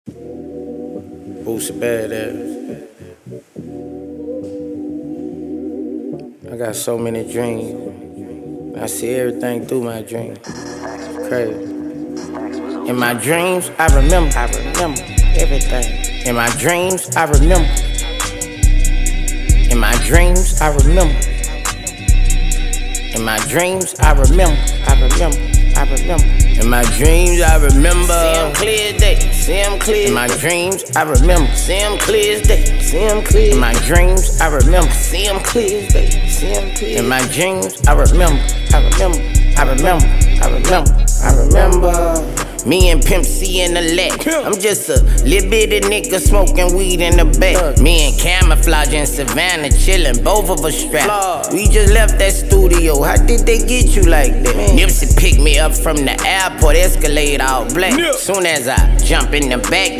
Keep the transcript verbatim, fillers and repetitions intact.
Boosie badass. I got so many dreams. I see everything through my dreams. Crazy. In my dreams, I remember, I remember everything. In my dreams, I remember. In my dreams, I remember. In my dreams, I remember, I remember, I remember. In my dreams, I remember. See him clear as day, see him clear. In my dreams, I remember. See him clear as day, see him clear. In my dreams, I remember. See him clear as day, see him clear. In my dreams, I remember, I remember, I remember, I remember, I remember. Me and Pimp C in the leg. I'm just a little bitty nigga smoking weed in the back. Me and Camouflage in Savannah chillin', both of us strapped. We just left that studio, how did they get you like that? Nipsey picked me up from the airport, Escalade all black. Soon as I jump in the back,